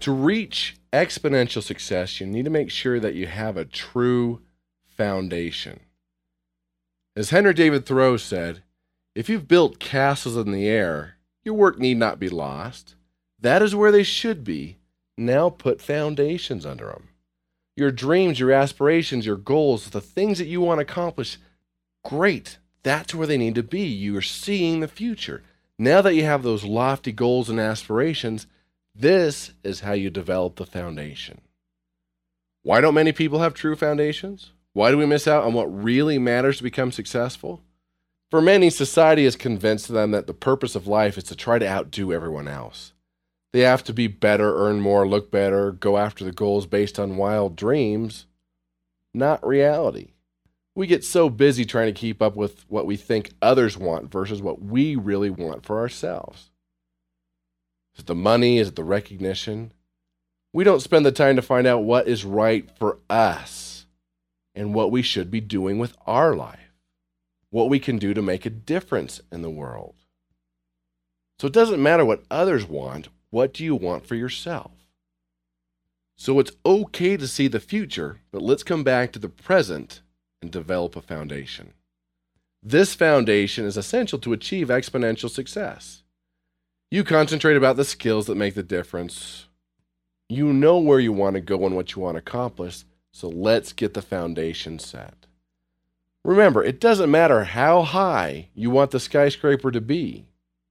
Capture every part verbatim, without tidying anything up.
To reach exponential success, you need to make sure that you have a true foundation. As Henry David Thoreau said, if you've built castles in the air, your work need not be lost. That is where they should be. Now put foundations under them. Your dreams, your aspirations, your goals, the things that you want to accomplish, great. That's where they need to be. You are seeing the future. Now that you have those lofty goals and aspirations, this is how you develop the foundation. Why don't many people have true foundations? Why do we miss out on what really matters to become successful? For many, society has convinced them that the purpose of life is to try to outdo everyone else. They have to be better, earn more, look better, go after the goals based on wild dreams, not reality. We get so busy trying to keep up with what we think others want versus what we really want for ourselves. Is it the money? Is it the recognition? We don't spend the time to find out what is right for us and what we should be doing with our life, what we can do to make a difference in the world. So it doesn't matter what others want. What do you want for yourself? So it's okay to see the future, but let's come back to the present and develop a foundation. This foundation is essential to achieve exponential success. You concentrate about the skills that make the difference. You know where you want to go and what you want to accomplish, so let's get the foundation set. Remember, it doesn't matter how high you want the skyscraper to be,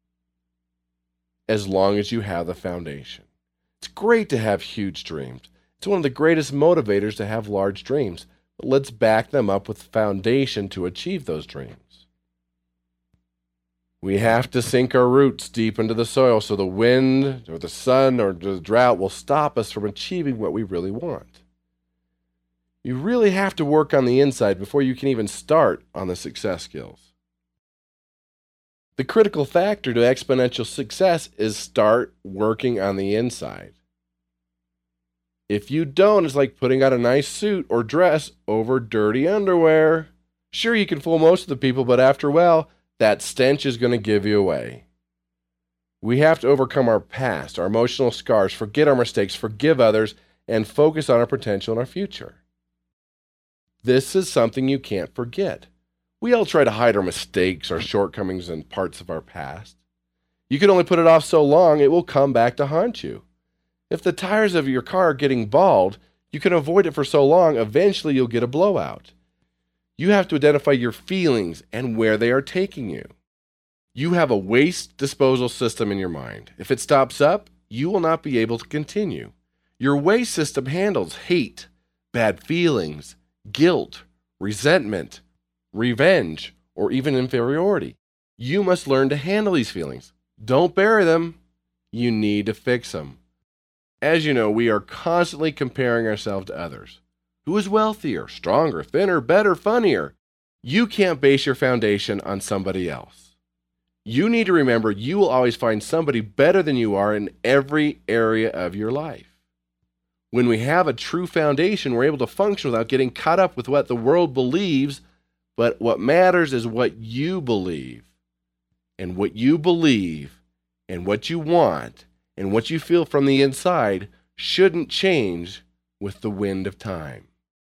as long as you have the foundation. It's great to have huge dreams. It's one of the greatest motivators to have large dreams, but let's back them up with foundation to achieve those dreams. We have to sink our roots deep into the soil so the wind or the sun or the drought will stop us from achieving what we really want. You really have to work on the inside before you can even start on the success skills. The critical factor to exponential success is start working on the inside. If you don't, it's like putting on a nice suit or dress over dirty underwear. Sure, you can fool most of the people, but after a while, that stench is going to give you away. We have to overcome our past, our emotional scars, forget our mistakes, forgive others, and focus on our potential and our future. This is something you can't forget. We all try to hide our mistakes, our shortcomings, and parts of our past. You can only put it off so long, it will come back to haunt you. If the tires of your car are getting bald, you can avoid it for so long, eventually you'll get a blowout. You have to identify your feelings and where they are taking you. You have a waste disposal system in your mind. If it stops up, you will not be able to continue. Your waste system handles hate, bad feelings, guilt, resentment, revenge, or even inferiority. You must learn to handle these feelings. Don't bury them. You need to fix them. As you know, we are constantly comparing ourselves to others. Who is wealthier, stronger, thinner, better, funnier? You can't base your foundation on somebody else. You need to remember you will always find somebody better than you are in every area of your life. When we have a true foundation, we're able to function without getting caught up with what the world believes. But what matters is what you believe. And what you believe and what you want and what you feel from the inside shouldn't change with the wind of time.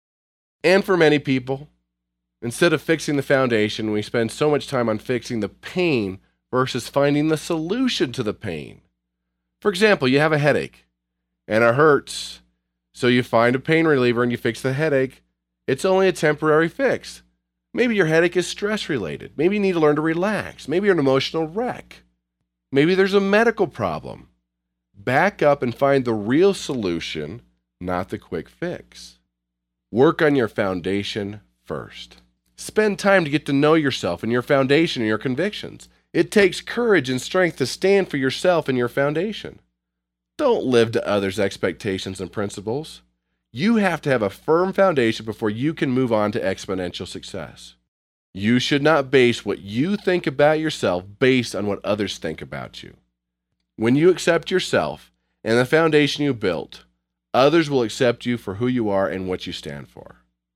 And for many people, instead of fixing the foundation, we spend so much time on fixing the pain versus finding the solution to the pain. For example, you have a headache and it hurts, so you find a pain reliever and you fix the headache. It's only a temporary fix. Maybe your headache is stress-related. Maybe you need to learn to relax. Maybe you're an emotional wreck. Maybe there's a medical problem. Back up and find the real solution, not the quick fix. Work on your foundation first. Spend time to get to know yourself and your foundation and your convictions. It takes courage and strength to stand for yourself and your foundation. Don't live to others' expectations and principles. You have to have a firm foundation before you can move on to exponential success. You should not base what you think about yourself based on what others think about you. When you accept yourself and the foundation you built, others will accept you for who you are and what you stand for.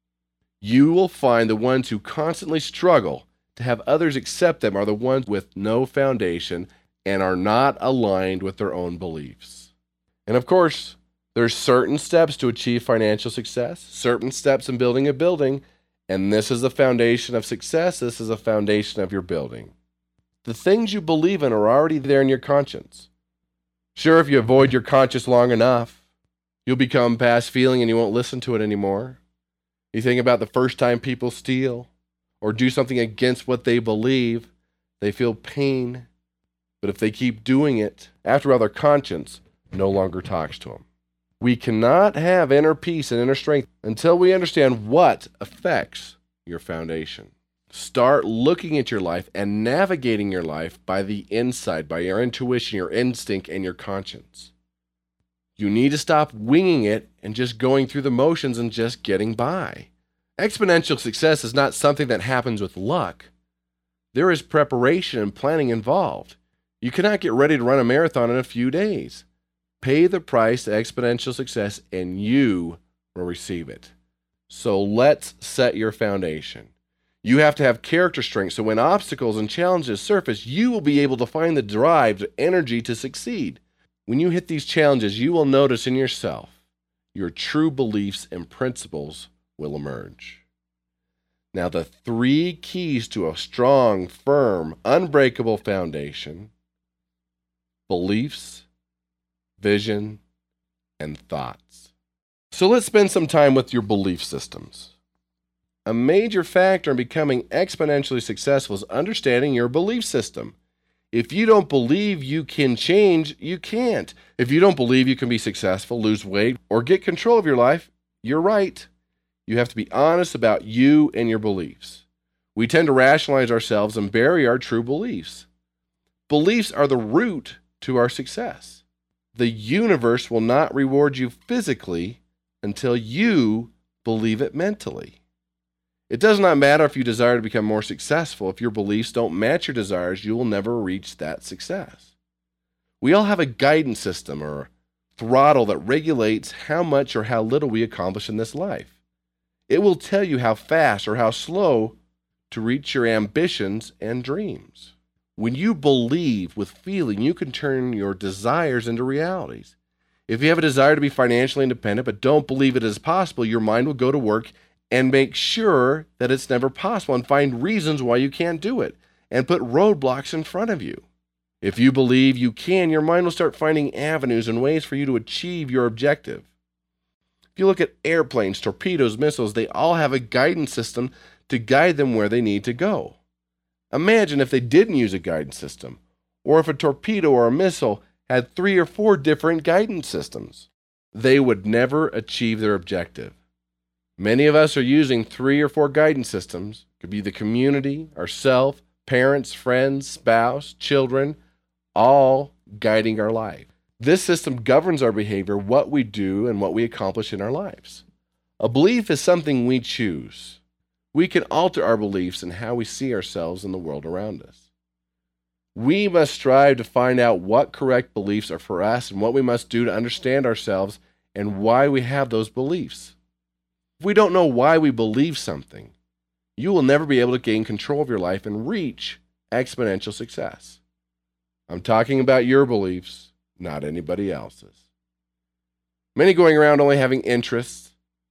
You will find the ones who constantly struggle to have others accept them are the ones with no foundation and are not aligned with their own beliefs. And of course, there's certain steps to achieve financial success, certain steps in building a building, and this is the foundation of success. This is a foundation of your building. The things you believe in are already there in your conscience. Sure, if you avoid your conscience long enough, you'll become past feeling and you won't listen to it anymore. You think about the first time people steal or do something against what they believe, they feel pain. But if they keep doing it, after all, their conscience no longer talks to them. We cannot have inner peace and inner strength until we understand what affects your foundation. Start looking at your life and navigating your life by the inside, by your intuition, your instinct, and your conscience. You need to stop winging it and just going through the motions and just getting by. Exponential success is not something that happens with luck. There is preparation and planning involved. You cannot get ready to run a marathon in a few days. Pay the price to exponential success and you will receive it. So let's set your foundation. You have to have character strength so when obstacles and challenges surface, you will be able to find the drive, the energy to succeed. When you hit these challenges, you will notice in yourself your true beliefs and principles will emerge. Now, the three keys to a strong, firm, unbreakable foundation: beliefs, vision, and thoughts. So let's spend some time with your belief systems. A major factor in becoming exponentially successful is understanding your belief system. If you don't believe you can change, you can't. If you don't believe you can be successful, lose weight, or get control of your life, you're right. You have to be honest about you and your beliefs. We tend to rationalize ourselves and bury our true beliefs. Beliefs are the root to our success. The universe will not reward you physically until you believe it mentally. It does not matter if you desire to become more successful. If your beliefs don't match your desires, you will never reach that success. We all have a guidance system or throttle that regulates how much or how little we accomplish in this life. It will tell you how fast or how slow to reach your ambitions and dreams. When you believe with feeling, you can turn your desires into realities. If you have a desire to be financially independent but don't believe it is possible, your mind will go to work and make sure that it's never possible and find reasons why you can't do it and put roadblocks in front of you. If you believe you can, your mind will start finding avenues and ways for you to achieve your objective. If you look at airplanes, torpedoes, missiles, they all have a guidance system to guide them where they need to go. Imagine if they didn't use a guidance system, or if a torpedo or a missile had three or four different guidance systems. They would never achieve their objective. Many of us are using three or four guidance systems. It could be the community, ourself, parents, friends, spouse, children, all guiding our life. This system governs our behavior, what we do, and what we accomplish in our lives. A belief is something we choose. We can alter our beliefs and how we see ourselves in the world around us. We must strive to find out what correct beliefs are for us and what we must do to understand ourselves and why we have those beliefs. If we don't know why we believe something, you will never be able to gain control of your life and reach exponential success. I'm talking about your beliefs, not anybody else's. Many going around only having interests,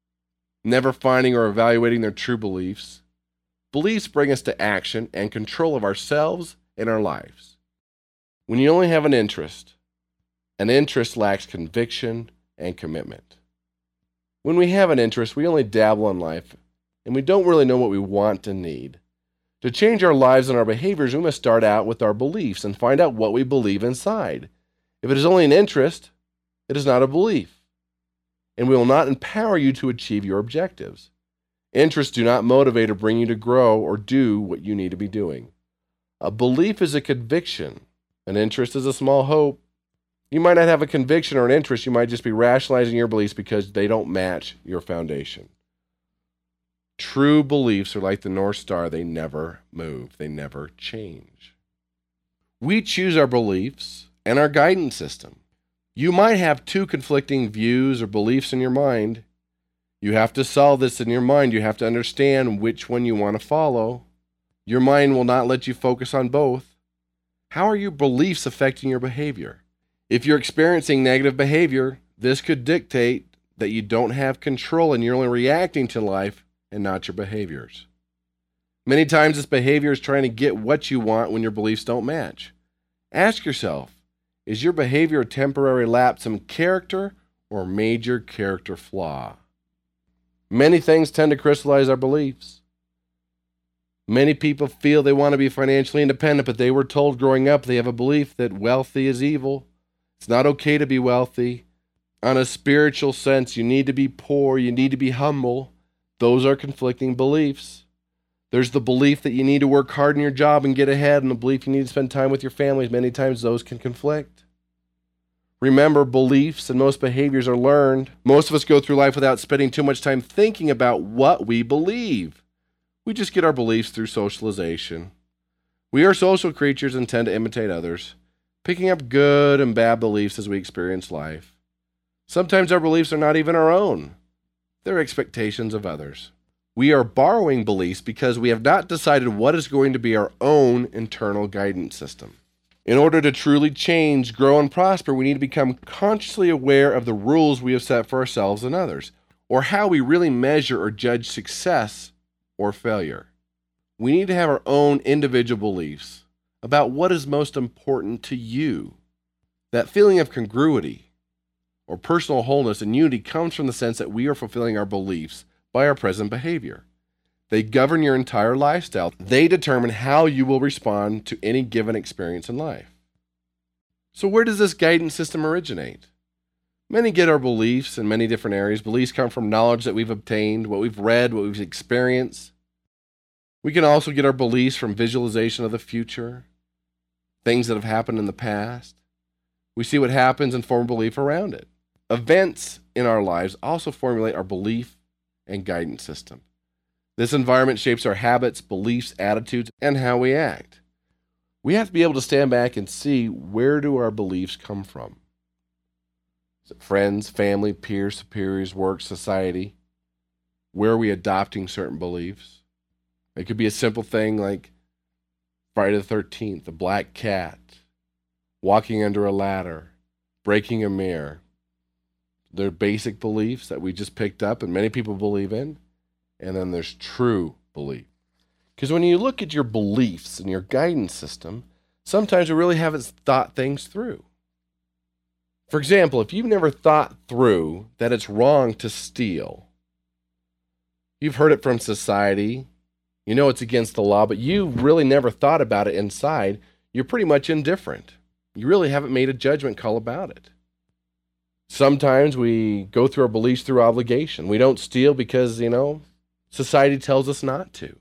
never finding or evaluating their true beliefs. Beliefs bring us to action and control of ourselves and our lives. When you only have an interest, an interest lacks conviction and commitment. When we have an interest, we only dabble in life, and we don't really know what we want and need. To change our lives and our behaviors, we must start out with our beliefs and find out what we believe inside. If it is only an interest, it is not a belief, and we will not empower you to achieve your objectives. Interests do not motivate or bring you to grow or do what you need to be doing. A belief is a conviction. An interest is a small hope. You might not have a conviction or an interest. You might just be rationalizing your beliefs because they don't match your foundation. True beliefs are like the North Star. They never move. They never change. We choose our beliefs and our guidance system. You might have two conflicting views or beliefs in your mind. You have to solve this in your mind. You have to understand which one you want to follow. Your mind will not let you focus on both. How are your beliefs affecting your behavior? If you're experiencing negative behavior, this could dictate that you don't have control and you're only reacting to life and not your behaviors. Many times this behavior is trying to get what you want when your beliefs don't match. Ask yourself, is your behavior a temporary lapse in character or a major character flaw? Many things tend to crystallize our beliefs. Many people feel they want to be financially independent, but they were told growing up they have a belief that wealthy is evil. It's not okay to be wealthy. On a spiritual sense, you need to be poor, you need to be humble. Those are conflicting beliefs. There's the belief that you need to work hard in your job and get ahead, and the belief you need to spend time with your family. Many times those can conflict. Remember, beliefs and most behaviors are learned. Most of us go through life without spending too much time thinking about what we believe. We just get our beliefs through socialization. We are social creatures and tend to imitate others, picking up good and bad beliefs as we experience life. Sometimes our beliefs are not even our own. They're expectations of others. We are borrowing beliefs because we have not decided what is going to be our own internal guidance system. In order to truly change, grow, and prosper, we need to become consciously aware of the rules we have set for ourselves and others, or how we really measure or judge success or failure. We need to have our own individual beliefs about what is most important to you. That feeling of congruity or personal wholeness and unity comes from the sense that we are fulfilling our beliefs by our present behavior. They govern your entire lifestyle. They determine how you will respond to any given experience in life. So where does this guidance system originate? Many get our beliefs in many different areas. Beliefs come from knowledge that we've obtained, what we've read, what we've experienced. We can also get our beliefs from visualization of the future, things that have happened in the past. We see what happens and form a belief around it. Events in our lives also formulate our belief and guidance system. This environment shapes our habits, beliefs, attitudes, and how we act. We have to be able to stand back and see, where do our beliefs come from? Is it friends, family, peers, superiors, work, society? Where are we adopting certain beliefs? It could be a simple thing like Friday the thirteenth, the black cat, walking under a ladder, breaking a mirror. They're basic beliefs that we just picked up and many people believe in. And then there's true belief. Because when you look at your beliefs and your guidance system, sometimes we really haven't thought things through. For example, if you've never thought through that it's wrong to steal, you've heard it from society, you know it's against the law, but you really never thought about it inside, you're pretty much indifferent. You really haven't made a judgment call about it. Sometimes we go through our beliefs through obligation. We don't steal because, you know, society tells us not to.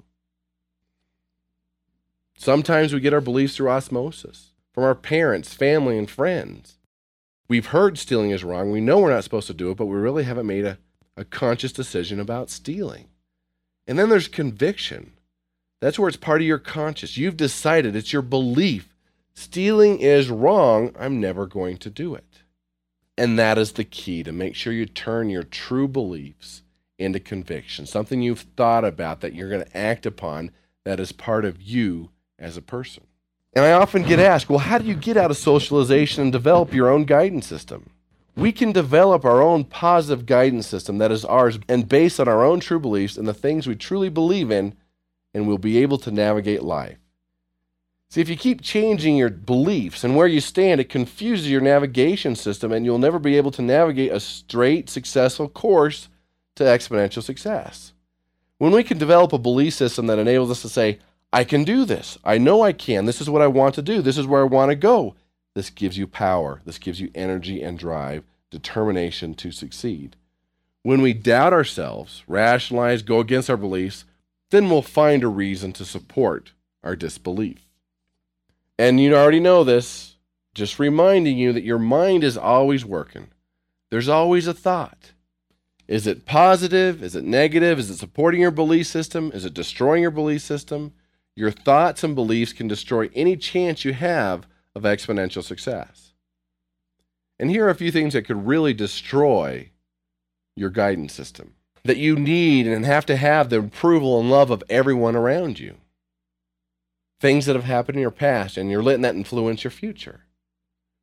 Sometimes we get our beliefs through osmosis, from our parents, family, and friends. We've heard stealing is wrong. We know we're not supposed to do it, but we really haven't made a, a conscious decision about stealing. And then there's conviction. That's where it's part of your conscious. You've decided, it's your belief. Stealing is wrong. I'm never going to do it. And that is the key, to make sure you turn your true beliefs into conviction, something you've thought about that you're going to act upon that is part of you as a person. And I often get asked, well, how do you get out of socialization and develop your own guidance system? We can develop our own positive guidance system that is ours and based on our own true beliefs and the things we truly believe in, and we'll be able to navigate life. See, if you keep changing your beliefs and where you stand, it confuses your navigation system and you'll never be able to navigate a straight, successful course to exponential success. When we can develop a belief system that enables us to say, I can do this. I know I can. This is what I want to do. This is where I want to go. This gives you power. This gives you energy and drive, determination to succeed. When we doubt ourselves, rationalize, go against our beliefs, then we'll find a reason to support our disbelief. And you already know this, just reminding you that your mind is always working. There's always a thought. Is it positive? Is it negative? Is it supporting your belief system? Is it destroying your belief system? Your thoughts and beliefs can destroy any chance you have of exponential success. And here are a few things that could really destroy your guidance system, that you need and have to have the approval and love of everyone around you. Things that have happened in your past, and you're letting that influence your future.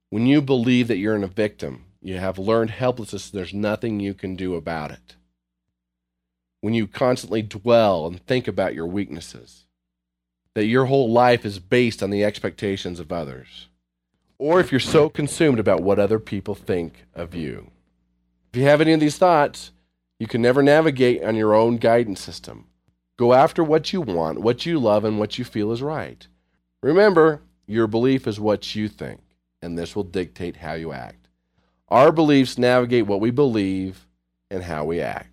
When you believe that you're a victim, you have learned helplessness, there's nothing you can do about it. When you constantly dwell and think about your weaknesses, that your whole life is based on the expectations of others, or if you're so consumed about what other people think of you. If you have any of these thoughts, you can never navigate on your own guidance system. Go after what you want, what you love, and what you feel is right. Remember, your belief is what you think, and this will dictate how you act. Our beliefs navigate what we believe and how we act.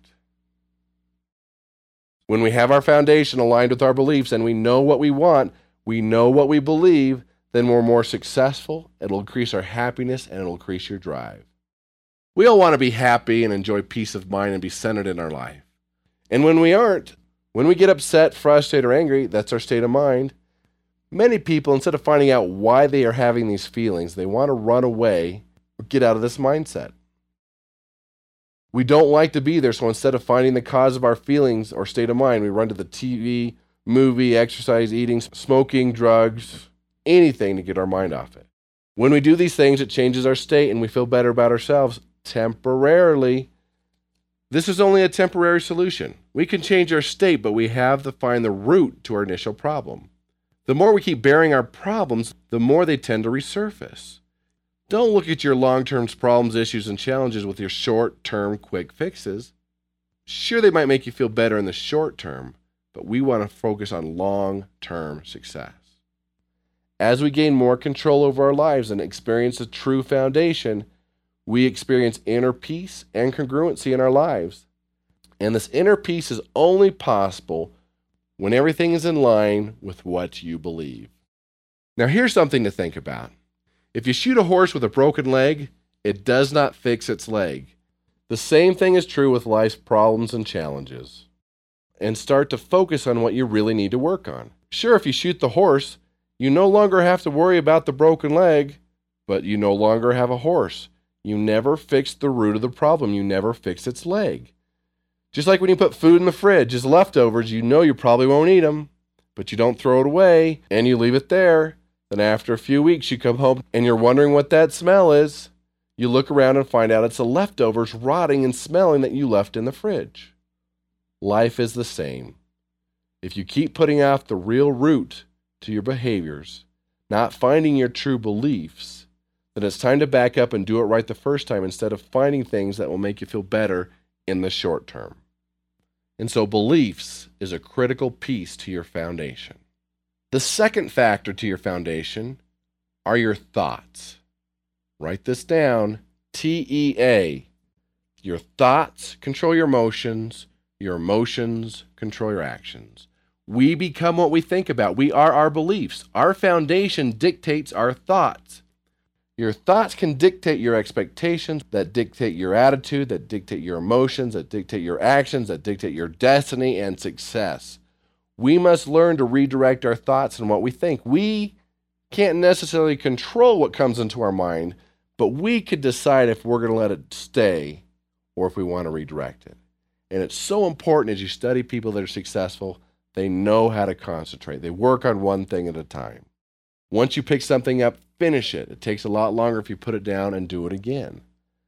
When we have our foundation aligned with our beliefs and we know what we want, we know what we believe, then we're more successful, it'll increase our happiness, and it'll increase your drive. We all want to be happy and enjoy peace of mind and be centered in our life. And when we aren't, when we get upset, frustrated, or angry, that's our state of mind. Many people, instead of finding out why they are having these feelings, they want to run away or get out of this mindset. We don't like to be there, so instead of finding the cause of our feelings or state of mind, we run to the T V, movie, exercise, eating, smoking, drugs, anything to get our mind off it. When we do these things, it changes our state and we feel better about ourselves temporarily. This is only a temporary solution. We can change our state, but we have to find the root to our initial problem. The more we keep bearing our problems, the more they tend to resurface. Don't look at your long-term problems, issues, and challenges with your short-term quick fixes. Sure, they might make you feel better in the short term, but we want to focus on long-term success. As we gain more control over our lives and experience a true foundation, we experience inner peace and congruency in our lives. And this inner peace is only possible when everything is in line with what you believe. Now, here's something to think about. If you shoot a horse with a broken leg, it does not fix its leg. The same thing is true with life's problems and challenges. And start to focus on what you really need to work on. Sure, if you shoot the horse, you no longer have to worry about the broken leg, but you no longer have a horse. You never fixed the root of the problem. You never fixed its leg. Just like when you put food in the fridge as leftovers, you know you probably won't eat them, but you don't throw it away and you leave it there. Then after a few weeks, you come home and you're wondering what that smell is. You look around and find out it's the leftovers rotting and smelling that you left in the fridge. Life is the same. If you keep putting off the real root to your behaviors, not finding your true beliefs, then it's time to back up and do it right the first time instead of finding things that will make you feel better in the short term. And so beliefs is a critical piece to your foundation. The second factor to your foundation are your thoughts. Write this down, T E A. Your thoughts control your emotions, your emotions control your actions. We become what we think about. We are our beliefs. Our foundation dictates our thoughts. Your thoughts can dictate your expectations, that dictate your attitude, that dictate your emotions, that dictate your actions, that dictate your destiny and success. We must learn to redirect our thoughts and what we think. We can't necessarily control what comes into our mind, but we could decide if we're going to let it stay or if we want to redirect it. And it's so important as you study people that are successful, they know how to concentrate. They work on one thing at a time. Once you pick something up, finish it. It takes a lot longer if you put it down and do it again.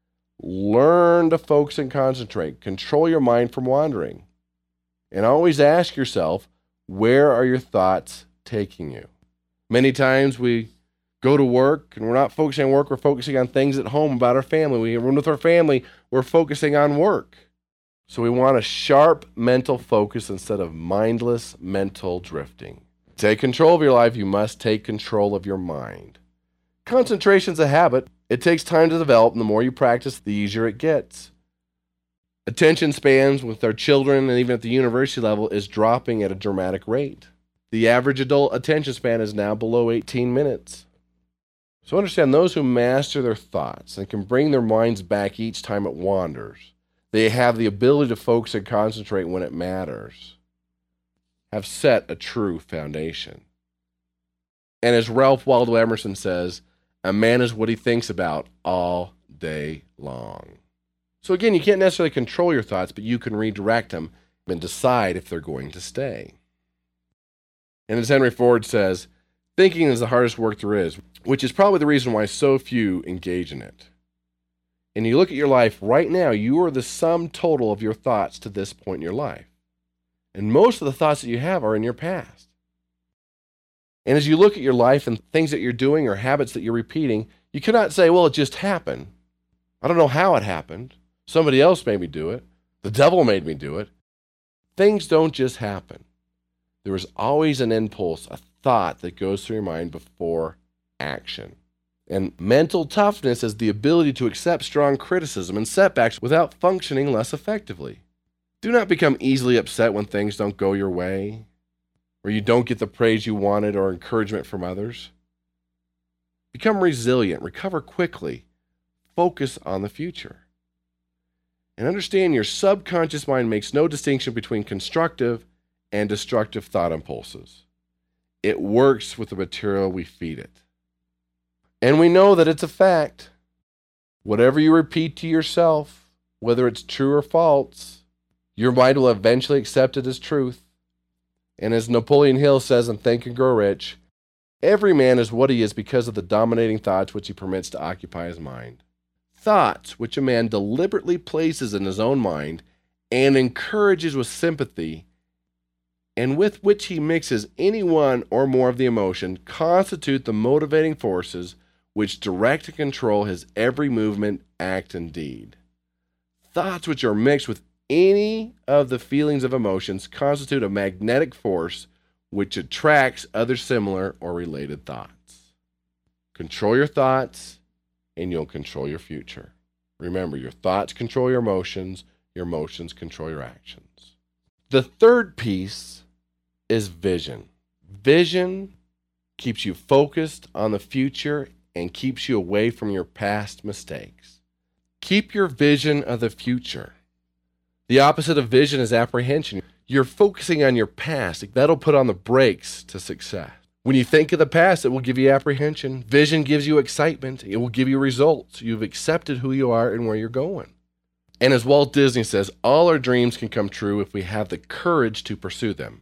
Learn to focus and concentrate. Control your mind from wandering. And always ask yourself, where are your thoughts taking you? Many times we go to work and we're not focusing on work, we're focusing on things at home about our family. We run with our family, we're focusing on work. So we want a sharp mental focus instead of mindless mental drifting. Take control of your life, you must take control of your mind. Concentration's a habit. It takes time to develop, and the more you practice, the easier it gets. Attention spans with our children and even at the university level is dropping at a dramatic rate. The average adult attention span is now below eighteen minutes. So understand, those who master their thoughts and can bring their minds back each time it wanders, they have the ability to focus and concentrate when it matters, have set a true foundation. And as Ralph Waldo Emerson says, a man is what he thinks about all day long. So again, you can't necessarily control your thoughts, but you can redirect them and decide if they're going to stay. And as Henry Ford says, Thinking is the hardest work there is, which is probably the reason why so few engage in it. And you look at your life right now, you are the sum total of your thoughts to this point in your life. And most of the thoughts that you have are in your past. And as you look at your life and things that you're doing or habits that you're repeating, you cannot say, well, it just happened. I don't know how it happened. Somebody else made me do it. The devil made me do it. Things don't just happen. There is always an impulse, a thought that goes through your mind before action. And mental toughness is the ability to accept strong criticism and setbacks without functioning less effectively. Do not become easily upset when things don't go your way, or you don't get the praise you wanted or encouragement from others. Become resilient, recover quickly, focus on the future. And understand your subconscious mind makes no distinction between constructive and destructive thought impulses. It works with the material we feed it. And we know that it's a fact. Whatever you repeat to yourself, whether it's true or false, your mind will eventually accept it as truth. And as Napoleon Hill says in Think and Grow Rich, every man is what he is because of the dominating thoughts which he permits to occupy his mind. Thoughts which a man deliberately places in his own mind and encourages with sympathy, and with which he mixes any one or more of the emotion, constitute the motivating forces which direct and control his every movement, act, and deed. Thoughts which are mixed with any of the feelings of emotions constitute a magnetic force which attracts other similar or related thoughts. Control your thoughts, and you'll control your future. Remember, your thoughts control your emotions, your emotions control your actions. The third piece is vision. Vision keeps you focused on the future and keeps you away from your past mistakes. Keep your vision of the future. The opposite of vision is apprehension. You're focusing on your past. That'll put on the brakes to success. When you think of the past, it will give you apprehension. Vision gives you excitement. It will give you results. You've accepted who you are and where you're going. And as Walt Disney says, all our dreams can come true if we have the courage to pursue them.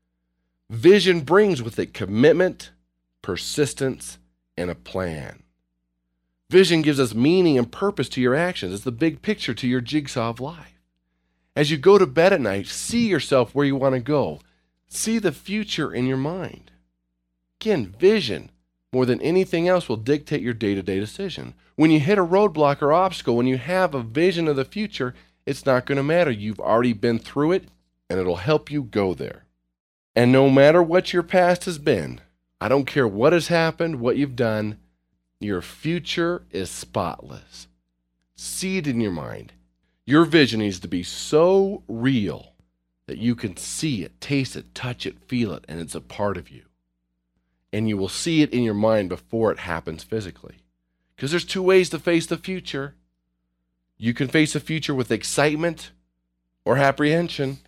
Vision brings with it commitment, persistence, and a plan. Vision gives us meaning and purpose to your actions. It's the big picture to your jigsaw of life. As you go to bed at night, see yourself where you want to go. See the future in your mind. Again, vision, more than anything else, will dictate your day-to-day decision. When you hit a roadblock or obstacle, when you have a vision of the future, it's not going to matter. You've already been through it, and it'll help you go there. And no matter what your past has been, I don't care what has happened, what you've done, your future is spotless. See it in your mind. Your vision needs to be so real that you can see it, taste it, touch it, feel it, and it's a part of you. And you will see it in your mind before it happens physically. Because there's two ways to face the future. You can face the future with excitement or apprehension.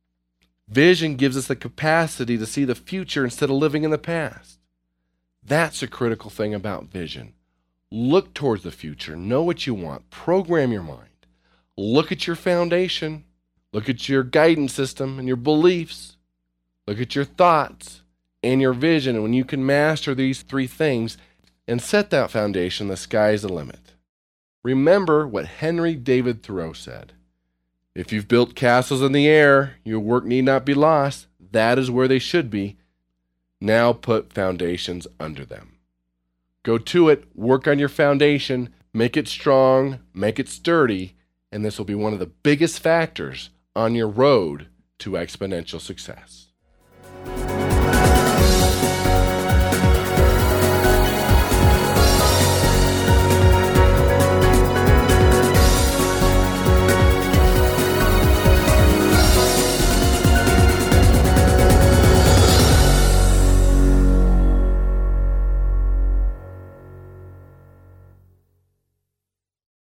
Vision gives us the capacity to see the future instead of living in the past. That's a critical thing about vision. Look towards the future. Know what you want. Program your mind. Look at your foundation. Look at your guidance system and your beliefs. Look at your thoughts and your vision. And when you can master these three things and set that foundation, the sky's the limit. Remember what Henry David Thoreau said. If you've built castles in the air, your work need not be lost. That is where they should be. Now put foundations under them. Go to it, work on your foundation, make it strong, make it sturdy, and this will be one of the biggest factors on your road to exponential success.